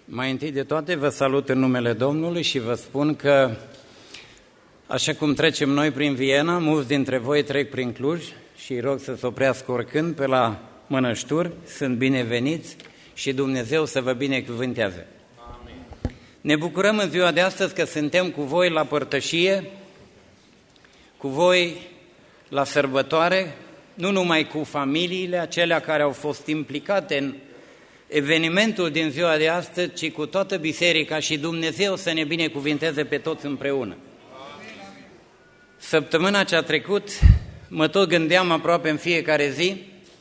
Mai întâi de toate vă salut în numele Domnului și vă spun că, așa cum trecem noi prin Viena, mulți dintre voi trec prin Cluj și îi rog să se oprească oricând pe la Mănășturi, sunt bineveniți și Dumnezeu să vă binecuvânteze. Amin. Ne bucurăm în ziua de astăzi că suntem cu voi la părtășie, cu voi la sărbătoare, nu numai cu familiile acelea care au fost implicate în evenimentul din ziua de astăzi, ci cu toată biserica și Dumnezeu să ne binecuvinteze pe toți împreună. Săptămâna ce a trecut, mă tot gândeam aproape în fiecare zi,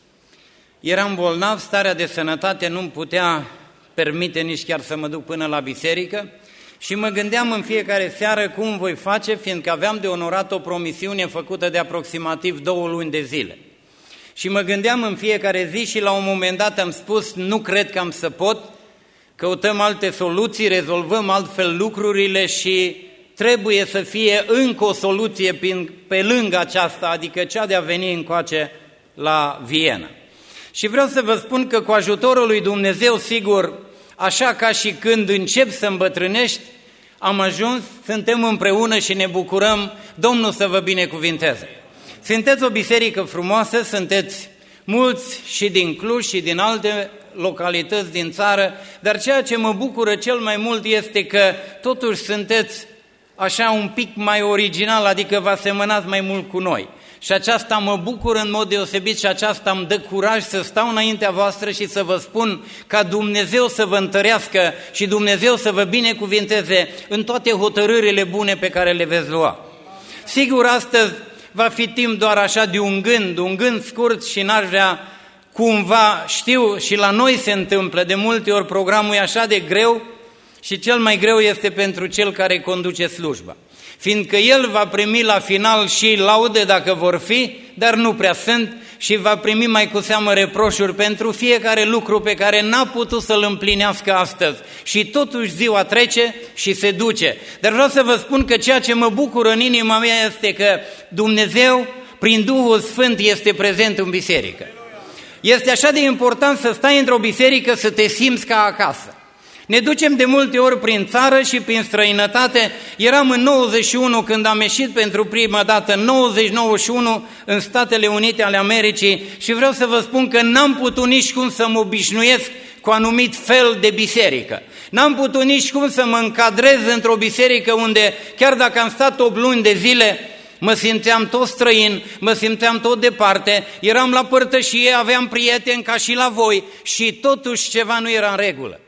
eram bolnav, starea de sănătate nu-mi putea permite nici chiar să mă duc până la biserică și mă gândeam în fiecare seară cum voi face, fiindcă aveam de onorat o promisiune făcută de aproximativ 2 luni de zile. Și mă gândeam în fiecare zi și la un moment dat am spus, nu cred că am să pot, căutăm alte soluții, rezolvăm altfel lucrurile și trebuie să fie încă o soluție pe lângă aceasta, adică cea de a veni încoace la Viena. Și vreau să vă spun că cu ajutorul lui Dumnezeu, sigur, așa ca și când începi să îmbătrânești, am ajuns, suntem împreună și ne bucurăm, Domnul să vă binecuvinteze. Sunteți o biserică frumoasă, sunteți mulți și din Cluj și din alte localități din țară, dar ceea ce mă bucură cel mai mult este că totuși sunteți așa un pic mai original, adică vă asemănați mai mult cu noi. Și aceasta mă bucură în mod deosebit și aceasta îmi dă curaj să stau înaintea voastră și să vă spun ca Dumnezeu să vă întărească și Dumnezeu să vă binecuvinteze în toate hotărârile bune pe care le veți lua. Sigur, astăzi va fi timp doar așa de un gând scurt și n-aș vrea cumva, știu și la noi se întâmplă, de multe ori programul e așa de greu și cel mai greu este pentru cel care conduce slujba. Fiindcă el va primi la final și laude dacă vor fi, dar nu prea sunt și va primi mai cu seamă reproșuri pentru fiecare lucru pe care n-a putut să-l împlinească astăzi. Și totuși ziua trece și se duce. Dar vreau să vă spun că ceea ce mă bucură în inima mea este că Dumnezeu, prin Duhul Sfânt, este prezent în biserică. Este așa de important să stai într-o biserică, să te simți ca acasă. Ne ducem de multe ori prin țară și prin străinătate. Eram în 91 când am ieșit pentru prima dată, în 90-91 în Statele Unite ale Americii și vreau să vă spun că n-am putut nici cum să mă obișnuiesc cu anumit fel de biserică. N-am putut nici cum să mă încadrez într-o biserică unde, chiar dacă am stat 8 luni de zile, mă simțeam tot străin, mă simțeam tot departe, eram la părtășie, aveam prieteni ca și la voi și totuși ceva nu era în regulă.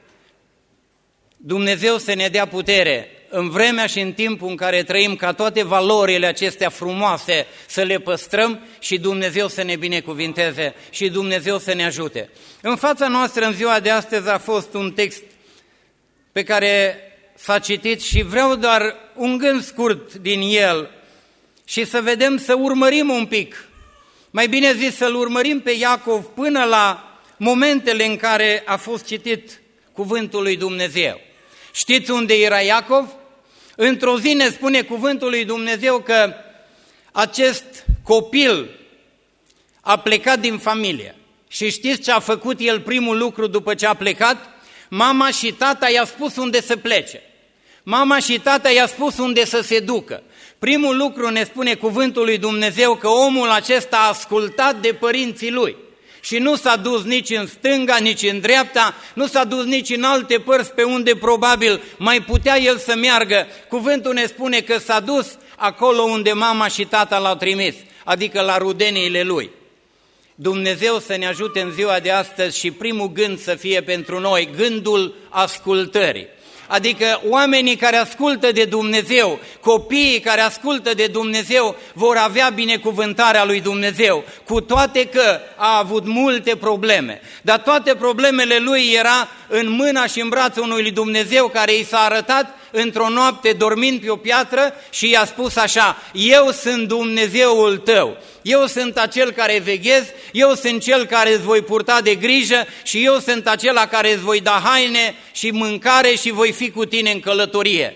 Dumnezeu să ne dea putere în vremea și în timpul în care trăim ca toate valorile acestea frumoase să le păstrăm și Dumnezeu să ne binecuvinteze și Dumnezeu să ne ajute. În fața noastră în ziua de astăzi a fost un text pe care s-a citit și vreau doar un gând scurt din el și să vedem, să urmărim un pic, mai bine zis să-l urmărim pe Iacov până la momentele în care a fost citit cuvântul lui Dumnezeu. Știți unde era Iacov? Într-o zi ne spune cuvântul lui Dumnezeu că acest copil a plecat din familie. Și știți ce a făcut el primul lucru după ce a plecat? Mama și tata i-a spus unde să plece. Mama și tata i-a spus unde să se ducă. Primul lucru ne spune cuvântul lui Dumnezeu că omul acesta a ascultat de părinții lui. Și nu s-a dus nici în stânga, nici în dreapta, nu s-a dus nici în alte părți pe unde probabil mai putea el să meargă. Cuvântul ne spune că s-a dus acolo unde mama și tata l-au trimis, adică la rudeniile lui. Dumnezeu să ne ajute în ziua de astăzi și primul gând să fie pentru noi gândul ascultării. Adică oamenii care ascultă de Dumnezeu, copiii care ascultă de Dumnezeu vor avea binecuvântarea lui Dumnezeu, cu toate că a avut multe probleme. Dar toate problemele lui era în mâna și în brațul unui Dumnezeu care i s-a arătat într-o noapte dormind pe o piatră și i-a spus așa: eu sunt Dumnezeul tău, eu sunt acel care veghez, eu sunt cel care îți voi purta de grijă și eu sunt acela care îți voi da haine și mâncare și voi fi cu tine în călătorie.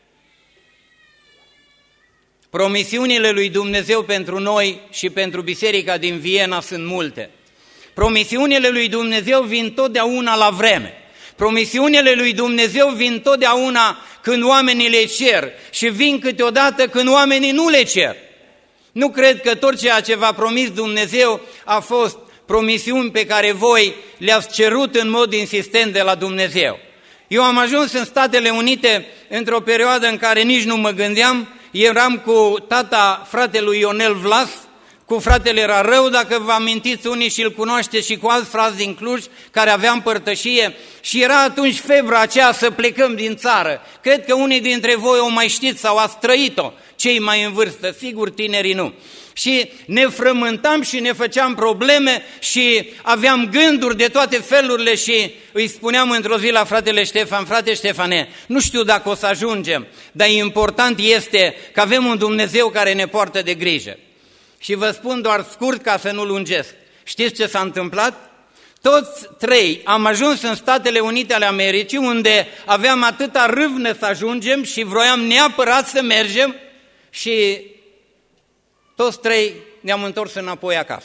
Promisiunile lui Dumnezeu pentru noi și pentru biserica din Viena sunt multe. Promisiunile lui Dumnezeu vin totdeauna la vreme. Promisiunile lui Dumnezeu vin totdeauna când oamenii le cer și vin câteodată când oamenii nu le cer. Nu cred că tot ceea ce v-a promis Dumnezeu a fost promisiuni pe care voi le-ați cerut în mod insistent de la Dumnezeu. Eu am ajuns în Statele Unite într-o perioadă în care nici nu mă gândeam, eram cu tata fratelui Ionel Vlas, cu fratele Rarău, dacă vă amintiți unii și îl cunoaște, și cu alți frați din Cluj, care aveam părtășie, și era atunci febra aceea să plecăm din țară. Cred că unii dintre voi o mai știți sau ați trăit-o, cei mai în vârstă, sigur tinerii nu. Și ne frământam și ne făceam probleme și aveam gânduri de toate felurile și îi spuneam într-o zi la fratele Ștefan: frate Ștefane, nu știu dacă o să ajungem, dar important este că avem un Dumnezeu care ne poartă de grijă. Și vă spun doar scurt ca să nu lungesc. Știți ce s-a întâmplat? Toți trei am ajuns în Statele Unite ale Americii, unde aveam atâta râvnă să ajungem și vroiam neapărat să mergem, și toți trei ne-am întors înapoi acasă.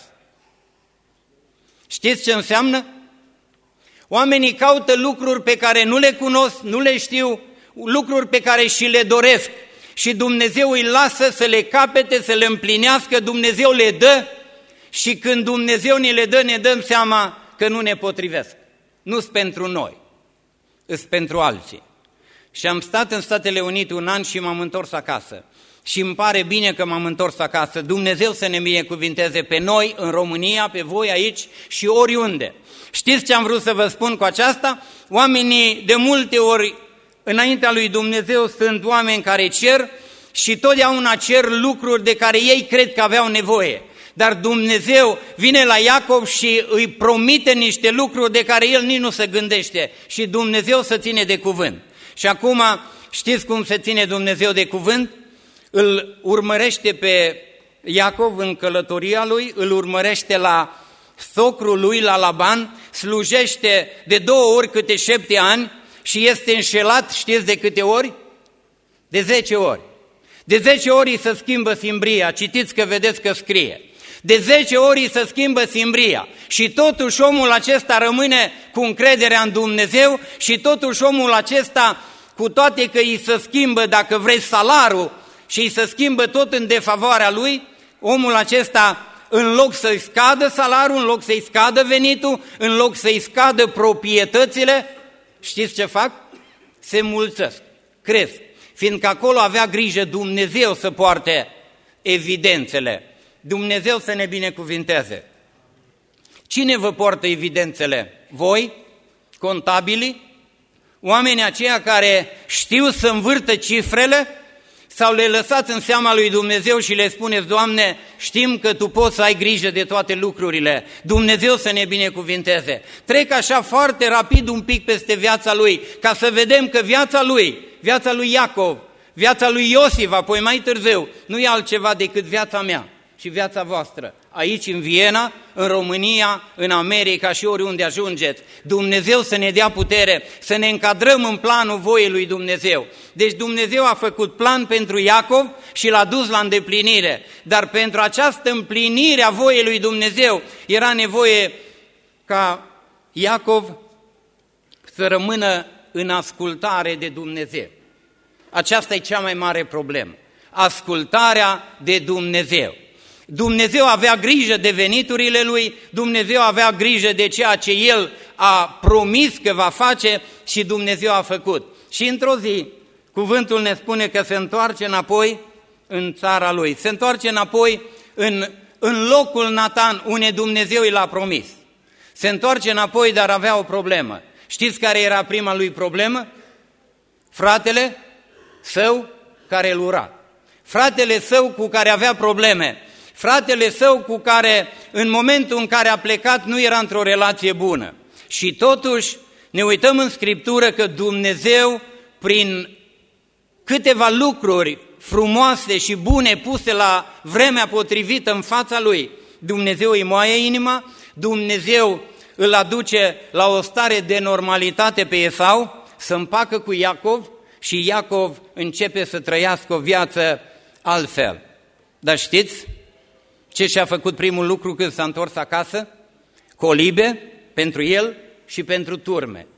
Știți ce înseamnă? Oamenii caută lucruri pe care nu le cunosc, nu le știu, lucruri pe care și le doresc. Și Dumnezeu îi lasă să le capete, să le împlinească, Dumnezeu le dă, și când Dumnezeu ni le dă, ne dăm seama că nu ne potrivesc. Nu-s pentru noi, îs pentru alții. Și am stat în Statele Unite un an și m-am întors acasă. Și îmi pare bine că m-am întors acasă. Dumnezeu să ne binecuvinteze pe noi, în România, pe voi aici și oriunde. Știți ce am vrut să vă spun cu aceasta? Oamenii de multe ori înaintea lui Dumnezeu sunt oameni care cer și totdeauna cer lucruri de care ei cred că aveau nevoie. Dar Dumnezeu vine la Iacov și îi promite niște lucruri de care el nici nu se gândește, și Dumnezeu se ține de cuvânt. Și acum știți cum se ține Dumnezeu de cuvânt? Îl urmărește pe Iacov în călătoria lui, îl urmărește la socrul lui, la Laban, slujește de 2 ori câte 7 ani și este înșelat, știți de câte ori? De 10 ori. De 10 ori îi se schimbă simbria, citiți că vedeți că scrie. De 10 ori îi se schimbă simbria și totuși omul acesta rămâne cu încrederea în Dumnezeu și totuși omul acesta, cu toate că îi se schimbă, dacă vreți, salarul și îi se schimbă tot în defavoarea lui, omul acesta, în loc să-i scadă salarul, în loc să-i scadă venitul, în loc să-i scadă proprietățile, știți ce fac? Se mulțesc, cresc, fiindcă acolo avea grijă Dumnezeu să poarte evidențele. Dumnezeu să ne binecuvinteze. Cine vă poartă evidențele? Voi? Contabilii? Oamenii aceia care știu să învârtă cifrele? Sau le lăsați în seama lui Dumnezeu și le spuneți: Doamne, știm că Tu poți să ai grijă de toate lucrurile, Dumnezeu să ne binecuvinteze. Trec așa foarte rapid un pic peste viața lui, ca să vedem că viața lui Iacov, viața lui Iosif, apoi mai târziu, nu e altceva decât viața mea și viața voastră, aici în Viena, în România, în America și oriunde ajungeți. Dumnezeu să ne dea putere, să ne încadrăm în planul voiei lui Dumnezeu. Deci Dumnezeu a făcut plan pentru Iacov și l-a dus la îndeplinire, dar pentru această împlinire a voiei lui Dumnezeu era nevoie ca Iacov să rămână în ascultare de Dumnezeu. Aceasta e cea mai mare problemă, ascultarea de Dumnezeu. Dumnezeu avea grijă de veniturile lui, Dumnezeu avea grijă de ceea ce el a promis că va face și Dumnezeu a făcut. Și într-o zi, cuvântul ne spune că se întoarce înapoi în țara lui, se întoarce înapoi în locul Natan, unde Dumnezeu i l-a promis. Se întoarce înapoi, dar avea o problemă. Știți care era prima lui problemă? Fratele său care îl ura. Fratele său cu care avea probleme. Fratele său cu care, în momentul în care a plecat, nu era într-o relație bună. Și totuși ne uităm în Scriptură că Dumnezeu, prin câteva lucruri frumoase și bune puse la vremea potrivită în fața lui, Dumnezeu îi moaie inima, Dumnezeu îl aduce la o stare de normalitate pe Esau, să împacă cu Iacov și Iacov începe să trăiască o viață altfel. Dar știți ce și-a făcut primul lucru când s-a întors acasă? Colibe pentru el și pentru turme.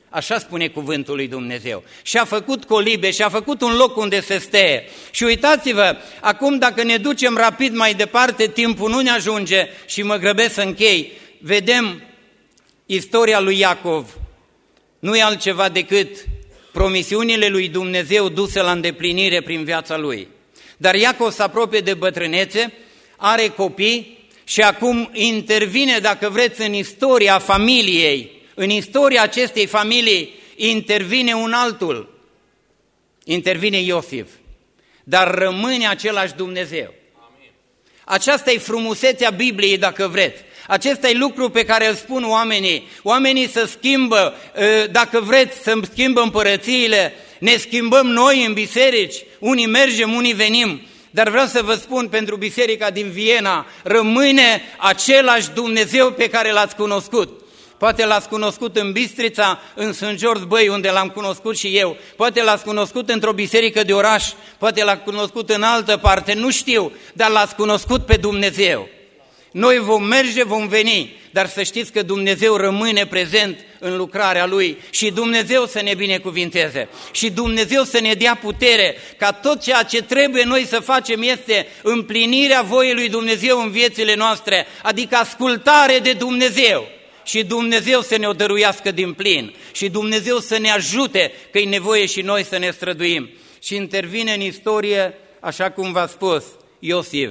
Așa spune cuvântul lui Dumnezeu. Și a făcut colibe și a făcut un loc unde se steie. Și uitați-vă, acum dacă ne ducem rapid mai departe, timpul nu ne ajunge și mă grăbesc să închei, vedem istoria lui Iacov. Nu e altceva decât promisiunile lui Dumnezeu duse la îndeplinire prin viața lui. Dar Iacov se apropie de bătrânețe, are copii și acum intervine, dacă vreți, în istoria familiei. În istoria acestei familii intervine un altul, intervine Iosif, dar rămâne același Dumnezeu. Amin. Aceasta e frumusețea Bibliei, dacă vreți. Acesta e lucru pe care îl spun oamenii. Oamenii se schimbă, dacă vreți, să schimbă împărățiile, ne schimbăm noi în biserici, unii mergem, unii venim. Dar vreau să vă spun, pentru biserica din Viena, rămâne același Dumnezeu pe care l-ați cunoscut. Poate l-ați cunoscut în Bistrița, în St. George Băi, unde l-am cunoscut și eu. Poate l-ați cunoscut într-o biserică de oraș, poate l-ați cunoscut în altă parte, nu știu, dar l-ați cunoscut pe Dumnezeu. Noi vom merge, vom veni, dar să știți că Dumnezeu rămâne prezent în lucrarea Lui și Dumnezeu să ne binecuvinteze și Dumnezeu să ne dea putere ca tot ceea ce trebuie noi să facem este împlinirea voii lui Dumnezeu în viețile noastre, adică ascultare de Dumnezeu. Și Dumnezeu să ne o dăruiască din plin și Dumnezeu să ne ajute, că e nevoie și noi să ne străduim. Și intervine în istorie, așa cum v-a spus, Iosif.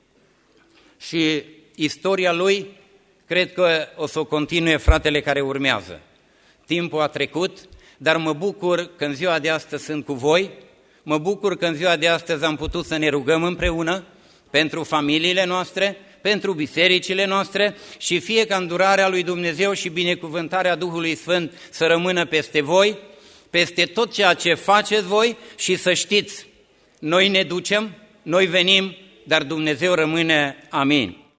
Și istoria lui, cred că o să o continue fratele care urmează. Timpul a trecut, dar mă bucur că în ziua de astăzi sunt cu voi, mă bucur că în ziua de astăzi am putut să ne rugăm împreună pentru familiile noastre, pentru bisericile noastre și fie ca îndurarea lui Dumnezeu și binecuvântarea Duhului Sfânt să rămână peste voi, peste tot ceea ce faceți voi și să știți, noi ne ducem, noi venim, dar Dumnezeu rămâne. Amin.